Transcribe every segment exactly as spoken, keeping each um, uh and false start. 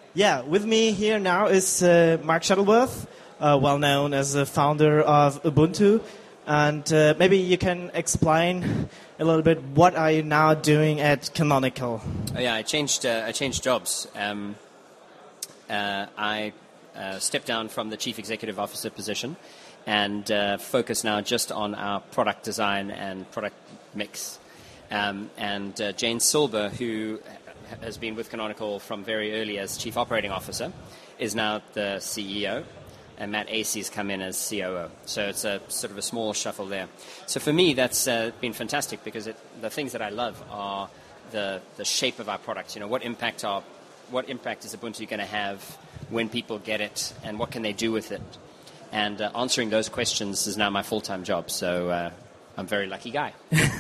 Yeah, with me here now is uh, Mark Shuttleworth, uh, well known as the founder of Ubuntu. And uh, maybe you can explain a little bit, what are you now doing at Canonical? Oh, yeah, I changed. Uh, I changed jobs. Um, uh, I uh, stepped down from the chief executive officer position, and uh, focus now just on our product design and product mix. Um, and uh, Jane Silber, who has been with Canonical from very early as chief operating officer, is now the C E O. And Matt Acey's come in as C O O. So it's a sort of a small shuffle there. So for me, that's uh, been fantastic, because it, the things that I love are the the shape of our products. You know, what impact are what impact is Ubuntu going to have when people get it, and what can they do with it? And uh, answering those questions is now my full-time job. So uh, I'm a very lucky guy.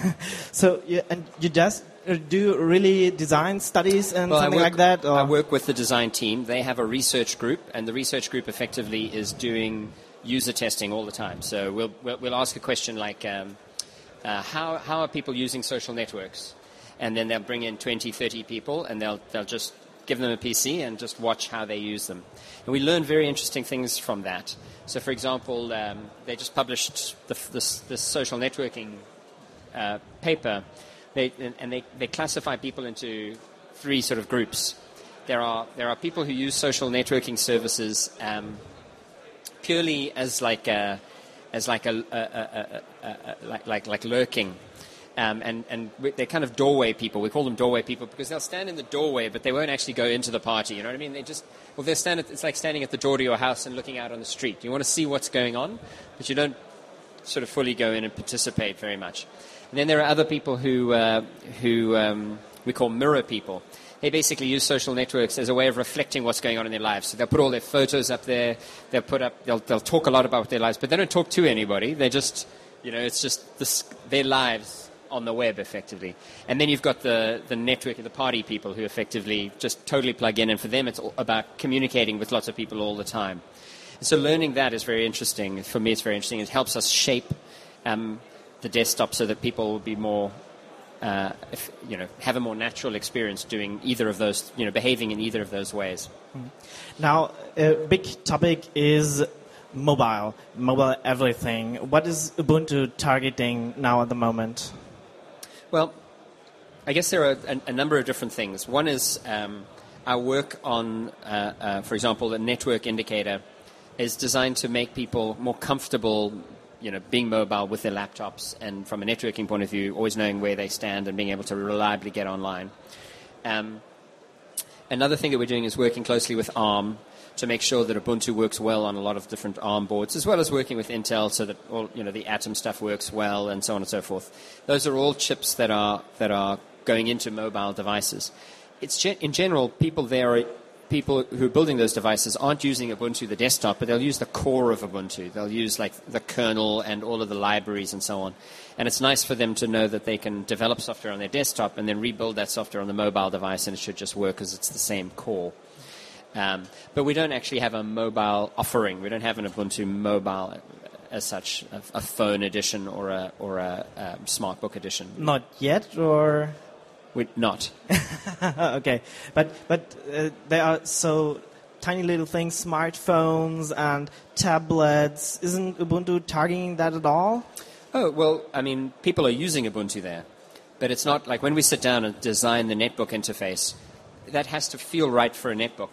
So yeah, and you just do you really design studies and well, something work, like that? Or? I work with the design team. They have a research group, and the research group effectively is doing user testing all the time. So we'll we'll, we'll ask a question like, um, uh, how how are people using social networks? And then they'll bring in twenty, thirty people, and they'll they'll just give them a P C and just watch how they use them. And we learn very interesting things from that. So, for example, um, they just published the, this, this social networking uh, paper. They, and they, they classify people into three sort of groups. There are there are people who use social networking services um, purely as like a, as like a, a, a, a, a like like like lurking, um, and and they're kind of doorway people. We call them doorway people because they'll stand in the doorway, but they won't actually go into the party. You know what I mean? They just well, they stand. At, it's like standing at the door to your house and looking out on the street. You want to see what's going on, but you don't sort of fully go in and participate very much. And then there are other people who uh, who um, we call mirror people. They basically use social networks as a way of reflecting what's going on in their lives. So they'll put all their photos up there. They'll put up. They'll they'll talk a lot about their lives, but they don't talk to anybody. They just, you know, it's just this, their lives on the web, effectively. And then you've got the the network, the party people, who effectively just totally plug in, and for them it's all about communicating with lots of people all the time. And so learning that is very interesting. For me, it's very interesting. It helps us shape Um, the desktop so that people will be more, uh, if, you know, have a more natural experience doing either of those, you know, behaving in either of those ways. Now, a big topic is mobile, mobile everything. What is Ubuntu targeting now at the moment? Well, I guess there are a, a number of different things. One is um, our work on, uh, uh, for example, the network indicator is designed to make people more comfortable, you know, being mobile with their laptops, and from a networking point of view, always knowing where they stand and being able to reliably get online. Um, another thing that we're doing is working closely with ARM to make sure that Ubuntu works well on a lot of different ARM boards, as well as working with Intel so that all, you know, the Atom stuff works well, and so on and so forth. Those are all chips that are that are going into mobile devices. It's ge- in general, people there are people who are building those devices aren't using Ubuntu, the desktop, but they'll use the core of Ubuntu. They'll use like the kernel and all of the libraries and so on. And it's nice for them to know that they can develop software on their desktop and then rebuild that software on the mobile device, and it should just work because it's the same core. Um, but we don't actually have a mobile offering. We don't have an Ubuntu mobile as such, a, a phone edition or a or a, a smart book edition. Not yet, or... We're not. Okay, but but uh, they are so tiny little things, smartphones and tablets. Isn't Ubuntu targeting that at all? Oh, well, I mean, people are using Ubuntu there, but it's not like when we sit down and design the netbook interface, that has to feel right for a netbook.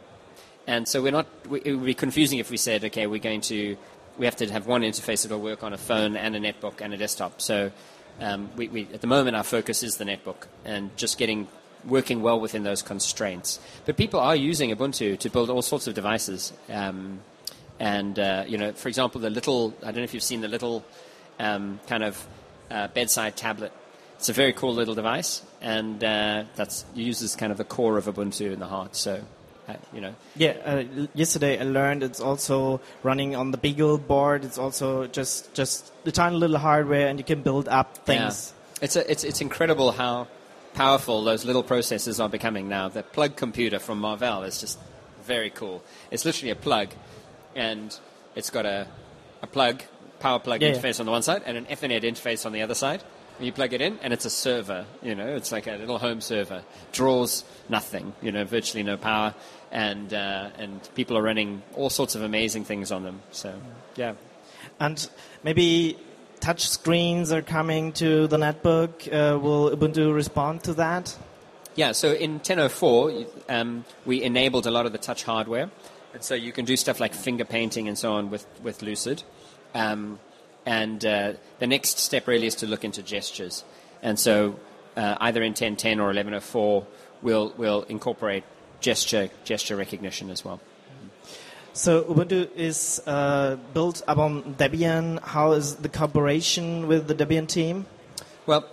And so we're not, we, it would be confusing if we said, okay, we're going to, we have to have one interface that will work on a phone and a netbook and a desktop. So Um, we, we, at the moment, our focus is the netbook and just getting working well within those constraints. But people are using Ubuntu to build all sorts of devices. Um, and, uh, you know, for example, the little, I don't know if you've seen the little um, kind of uh, bedside tablet. It's a very cool little device, and uh, that's uses kind of the core of Ubuntu in the heart. So, uh, you know. Yeah, uh, yesterday I learned it's also running on the Beagle board. It's also just just the tiny little hardware, and you can build up things. Yeah. It's a, it's it's incredible how powerful those little processors are becoming now. The plug computer from Marvell is just very cool. It's literally a plug, and it's got a a plug power plug yeah, interface yeah. on the one side and an Ethernet interface on the other side. You plug it in, and it's a server. You know, it's like a little home server. Draws nothing. You know, virtually no power, and uh, and people are running all sorts of amazing things on them. So, yeah. And maybe touch screens are coming to the netbook. Uh, will Ubuntu respond to that? Yeah, so in ten oh four, um, we enabled a lot of the touch hardware. And so you can do stuff like finger painting and so on with, with Lucid. Um, and uh, the next step really is to look into gestures. And so uh, either in ten ten or eleven oh four, we'll, we'll incorporate gesture gesture recognition as well. So Ubuntu is uh, built upon Debian. How is the collaboration with the Debian team? Well,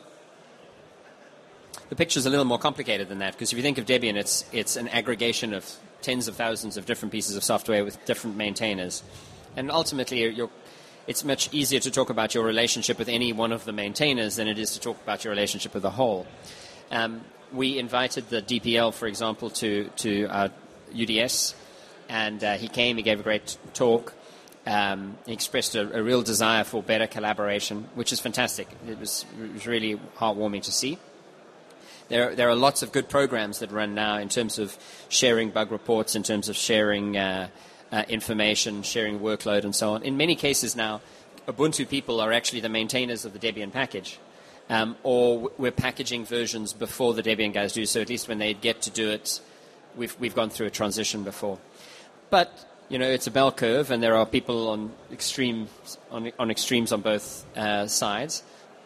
the picture's a little more complicated than that, because if you think of Debian, it's it's an aggregation of tens of thousands of different pieces of software with different maintainers. And ultimately, you're, it's much easier to talk about your relationship with any one of the maintainers than it is to talk about your relationship with the whole. Um, we invited the D P L, for example, to, to our U D S, and uh, he came, he gave a great talk. Um, he expressed a, a real desire for better collaboration, which is fantastic. It was, it was really heartwarming to see. There, there are lots of good programs that run now in terms of sharing bug reports, in terms of sharing uh, uh, information, sharing workload, and so on. In many cases now, Ubuntu people are actually the maintainers of the Debian package, um, or we're packaging versions before the Debian guys do. So at least when they get to do it, we've we've gone through a transition before. But you know, it's a bell curve, and there are people on extremes on, on extremes on both uh, sides.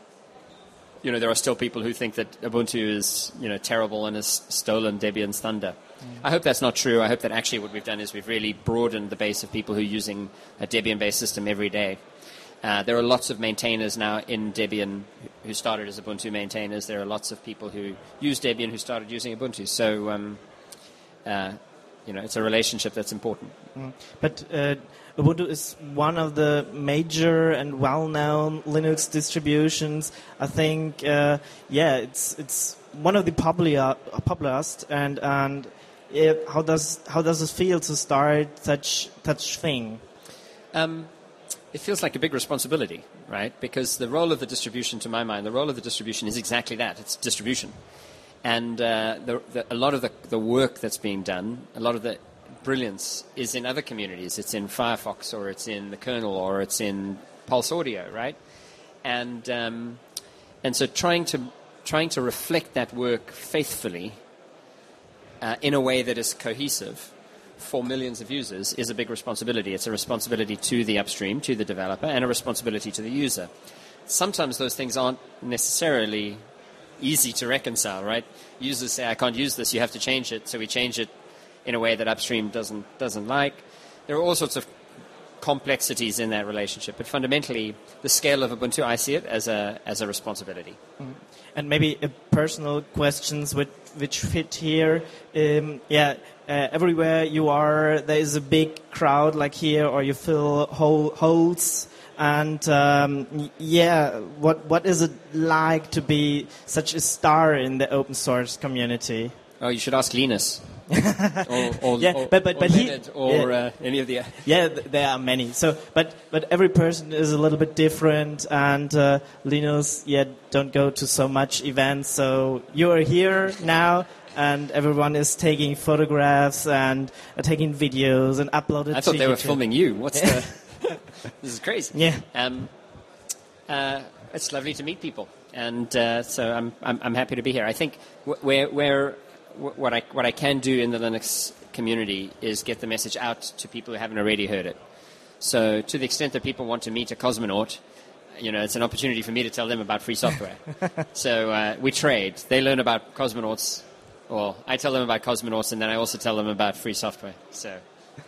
You know, there are still people who think that Ubuntu is, you know, terrible and has stolen Debian's thunder. Mm. I hope that's not true. I hope that actually what we've done is we've really broadened the base of people who are using a Debian-based system every day. Uh, there are lots of maintainers now in Debian who started as Ubuntu maintainers. There are lots of people who use Debian who started using Ubuntu. So, um, uh, you know, it's a relationship that's important. Mm. But uh, Ubuntu is one of the major and well-known Linux distributions. I think, uh, yeah, it's it's one of the popular popularest. And and it, how does how does it feel to start such such thing? Um, it feels like a big responsibility, right? Because the role of the distribution, to my mind, the role of the distribution is exactly that. It's distribution. And uh, the, the, a lot of the, the work that's being done, a lot of the brilliance is in other communities. It's in Firefox, or it's in the kernel, or it's in Pulse Audio, right? And um, and so trying to trying to reflect that work faithfully uh, in a way that is cohesive for millions of users is a big responsibility. It's a responsibility to the upstream, to the developer, and a responsibility to the user. Sometimes those things aren't necessarily easy to reconcile, right? Users say, I can't use this, you have to change it, so we change it in a way that upstream doesn't doesn't like. There are all sorts of complexities in that relationship, but fundamentally, the scale of Ubuntu, I see it as a as a responsibility. Mm. And maybe uh, personal questions which, which fit here. Um, yeah, uh, everywhere you are, there is a big crowd like here, or you fill whole holes. And um, yeah, what what is it like to be such a star in the open source community? Oh, you should ask Linus. or, or, yeah, or, but but, or but he, or yeah, uh, any of the. Yeah, th- there are many. So, but but every person is a little bit different, and uh, Linus, yeah, don't go to so much events. So you are here now, and everyone is taking photographs and uh, taking videos and uploading. I thought to they were YouTube. filming you. What's the? This is crazy. Yeah. Um, uh, it's lovely to meet people, and uh, so I'm, I'm I'm happy to be here. I think where where what I what I can do in the Linux community is get the message out to people who haven't already heard it. So to the extent that people want to meet a cosmonaut, you know, it's an opportunity for me to tell them about free software. So uh, we trade. They learn about cosmonauts, or I tell them about cosmonauts, and then I also tell them about free software. So.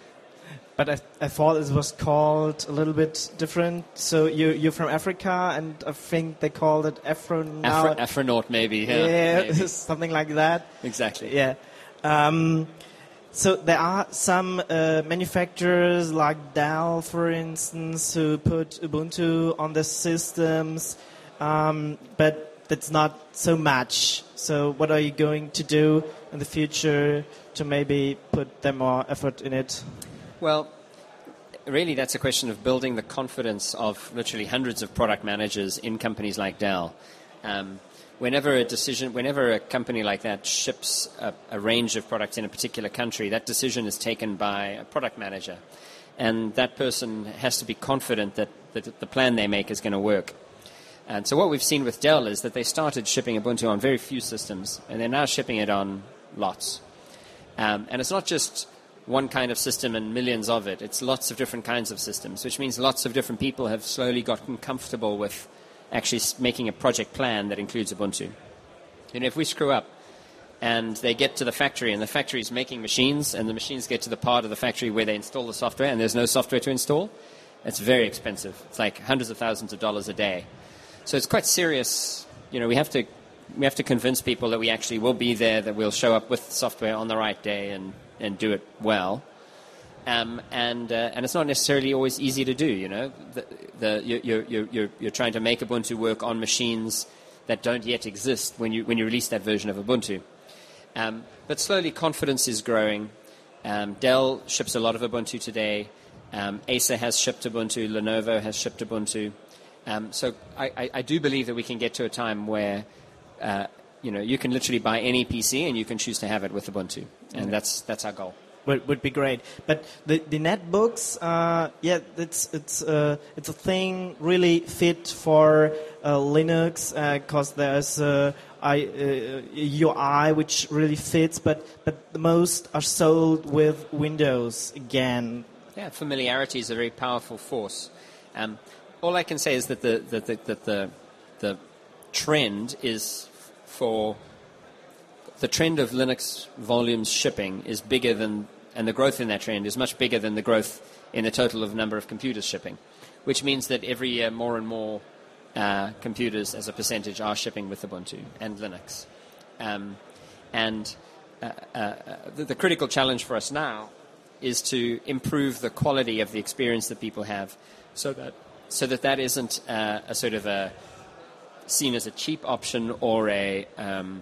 But I, I thought it was called a little bit different. So you, you're from Africa, and I think they called it Afronaut. Afro, Afronaut, maybe. Yeah, yeah maybe. Something like that. Exactly. Yeah. Um, so there are some uh, manufacturers like Dell, for instance, who put Ubuntu on their systems, um, but that's not so much. So what are you going to do in the future to maybe put them more effort in it? Well, really that's a question of building the confidence of literally hundreds of product managers in companies like Dell. Um, whenever a decision, whenever a company like that ships a, a range of products in a particular country, that decision is taken by a product manager. And that person has to be confident that, that the plan they make is going to work. And so what we've seen with Dell is that they started shipping Ubuntu on very few systems, and they're now shipping it on lots. Um, and it's not just one kind of system and millions of it. It's lots of different kinds of systems, which means lots of different people have slowly gotten comfortable with actually making a project plan that includes Ubuntu. And if we screw up and they get to the factory and the factory is making machines and the machines get to the part of the factory where they install the software and there's no software to install, it's very expensive. It's like hundreds of thousands of dollars a day. So it's quite serious. You know, we have to we have to convince people that we actually will be there, that we'll show up with software on the right day and, and do it well. Um, and uh, and it's not necessarily always easy to do. You know, the, the you're you're you're you're trying to make Ubuntu work on machines that don't yet exist when you when you release that version of Ubuntu. Um, but slowly, confidence is growing. Um, Dell ships a lot of Ubuntu today. Um, Acer has shipped Ubuntu. Lenovo has shipped Ubuntu. Um, so I, I, I do believe that we can get to a time where uh, you know you can literally buy any P C and you can choose to have it with Ubuntu, and okay. that's that's our goal. Would, would be great. But the, the netbooks, uh, yeah, it's it's uh, it's a thing really fit for uh, Linux because uh, there's uh, I, uh, U I which really fits. But but the most are sold with Windows again. Yeah, familiarity is a very powerful force. Um, all I can say is that the that the, the, the the trend is for the trend of Linux volumes shipping is bigger than. And the growth in that trend is much bigger than the growth in the total of number of computers shipping, which means that every year more and more uh, computers as a percentage are shipping with Ubuntu and Linux. Um, and uh, uh, the, the critical challenge for us now is to improve the quality of the experience that people have so that so that, that isn't uh, a sort of a seen as a cheap option or a, um,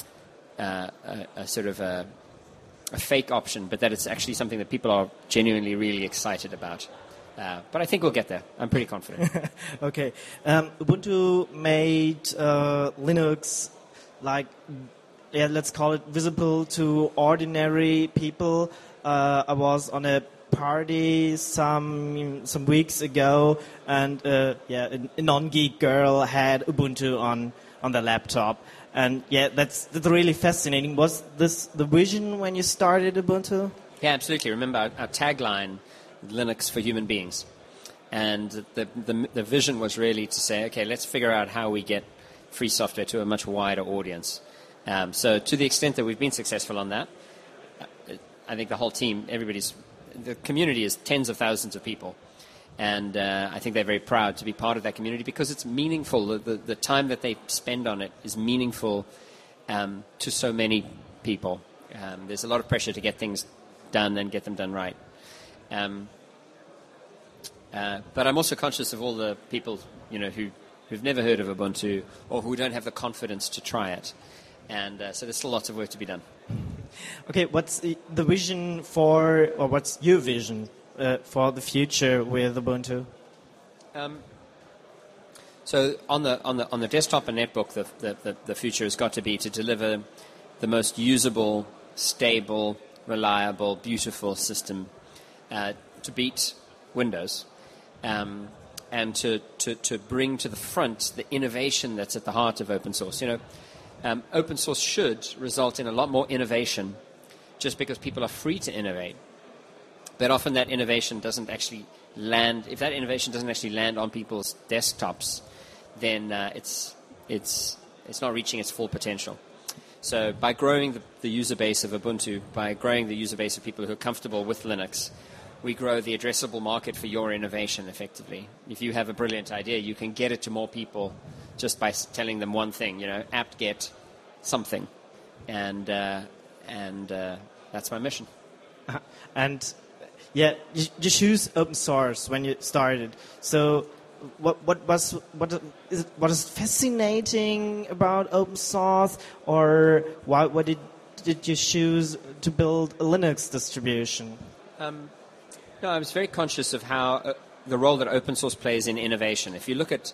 uh, a, a sort of a a fake option, but that it's actually something that people are genuinely really excited about. Uh, but I think we'll get there. I'm pretty confident. Okay. Um, Ubuntu made uh, Linux, like, yeah, let's call it visible to ordinary people. Uh, I was on a party some some weeks ago, and uh, yeah, a, a non-geek girl had Ubuntu on on the laptop. And yeah, that's, that's really fascinating. Was this the vision when you started Ubuntu? Yeah, absolutely. Remember our, our tagline, Linux for human beings. And the, the the vision was really to say, okay, let's figure out how we get free software to a much wider audience. Um, so to the extent that we've been successful on that, I think the whole team, everybody's, the community is tens of thousands of people. And uh, I think they're very proud to be part of that community because it's meaningful. The, the, the time that they spend on it is meaningful um, to so many people. Um, there's a lot of pressure to get things done and get them done right. Um, uh, but I'm also conscious of all the people, you know, who, who've never heard of Ubuntu or who don't have the confidence to try it. And uh, so there's still lots of work to be done. Okay, what's the, the vision for, or what's your vision Uh, for the future with Ubuntu? Um, so on the on the on the desktop and netbook, the, the the the future has got to be to deliver the most usable, stable, reliable, beautiful system uh, to beat Windows, um, and to, to to bring to the front the innovation that's at the heart of open source. You know, um, open source should result in a lot more innovation, just because people are free to innovate. But often that innovation doesn't actually land. If that innovation doesn't actually land on people's desktops, then uh, it's it's it's not reaching its full potential. So by growing the, the user base of Ubuntu, by growing the user base of people who are comfortable with Linux, we grow the addressable market for your innovation effectively. If you have a brilliant idea, you can get it to more people just by telling them one thing. You know, apt-get something, and uh, and uh, that's my mission. Uh, and Yeah, you, you choose open source when you started. So, what what was what is it, what is fascinating about open source, or why what did did you choose to build a Linux distribution? Um, no, I was very conscious of how uh, the role that open source plays in innovation. If you look at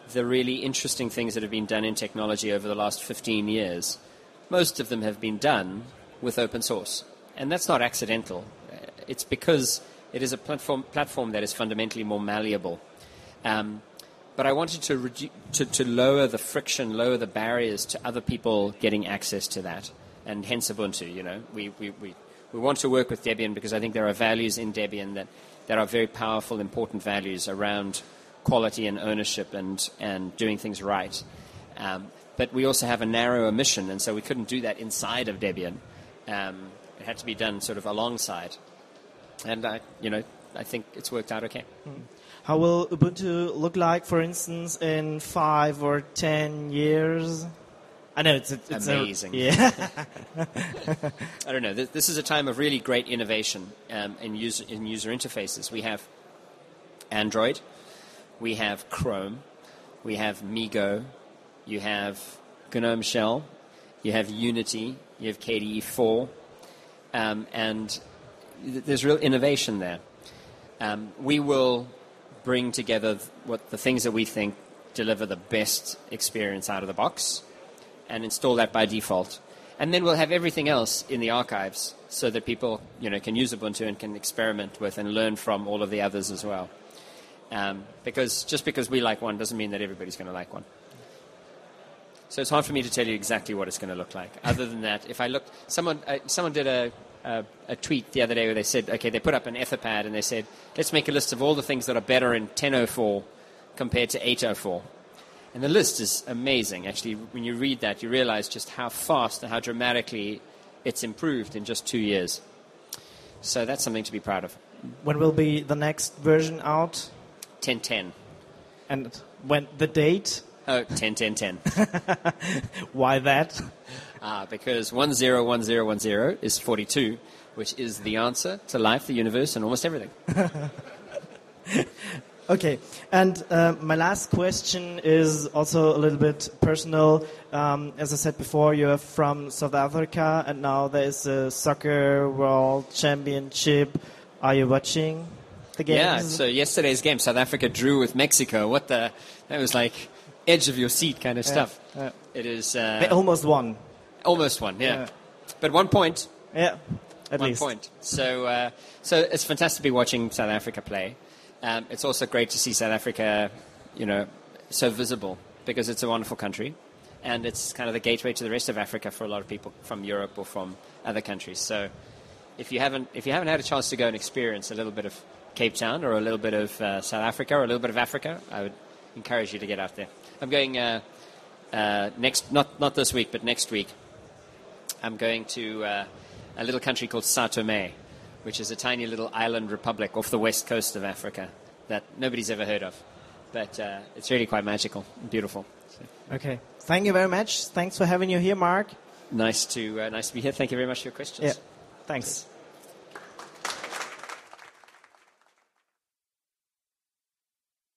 the really interesting things that have been done in technology over the last fifteen years, most of them have been done with open source. And that's not accidental. It's because it is a platform platform that is fundamentally more malleable. Um, but I wanted to, redu- to to lower the friction, lower the barriers to other people getting access to that, and hence Ubuntu. You know, we we, we, we want to work with Debian because I think there are values in Debian that, that are very powerful, important values around quality and ownership and, and doing things right. Um, but we also have a narrower mission, and so we couldn't do that inside of Debian. Um, it had to be done sort of alongside. And, I, you know, I think it's worked out okay. Mm. How will Ubuntu look like, for instance, in five or ten years? I know it's, it's amazing. A, yeah. I don't know. This, this is a time of really great innovation um, in user in user interfaces. We have Android, we have Chrome, we have MeeGo, you have GNOME Shell, you have Unity, you have K D E four, um, and th- there's real innovation there. Um, we will bring together what the things that we think deliver the best experience out of the box and install that by default. And then we'll have everything else in the archives so that people, you know, can use Ubuntu and can experiment with and learn from all of the others as well. Um, because just because we like one doesn't mean that everybody's going to like one. So it's hard for me to tell you exactly what it's going to look like. Other than that, if I look, someone uh, someone did a, a a tweet the other day where they said, okay, they put up an Etherpad and they said, let's make a list of all the things that are better in ten oh four compared to eight oh four. And the list is amazing. Actually, when you read that, you realize just how fast and how dramatically it's improved in just two years. So that's something to be proud of. When will be the next version out? ten ten. And when the date? Oh, ten ten ten. Why that? Uh, because one zero one zero one zero is forty-two, which is the answer to life, the universe, and almost everything. Okay, and uh, my last question is also a little bit personal. Um, as I said before, you're from South Africa, and now there is a soccer world championship. Are you watching the games? Yeah, so yesterday's game, South Africa drew with Mexico. What the? That was like edge of your seat kind of yeah, stuff. Yeah. It is. Uh, they almost won. Almost won, yeah. yeah. But one point. Yeah, at one least. One point. So, uh, so it's fantastic to be watching South Africa play. Um, it's also great to see South Africa, you know, so visible because it's a wonderful country, and it's kind of the gateway to the rest of Africa for a lot of people from Europe or from other countries. So, if you haven't if you haven't had a chance to go and experience a little bit of Cape Town or a little bit of uh, South Africa or a little bit of Africa, I would encourage you to get out there. I'm going uh, uh, next, not not this week, but next week. I'm going to uh, a little country called Sao Tome, which is a tiny little island republic off the west coast of Africa that nobody's ever heard of. But uh, it's really quite magical and beautiful. So. Okay. Thank you very much. Thanks for having you here, Mark. Nice to uh, nice to be here. Thank you very much for your questions. Yeah. Thanks.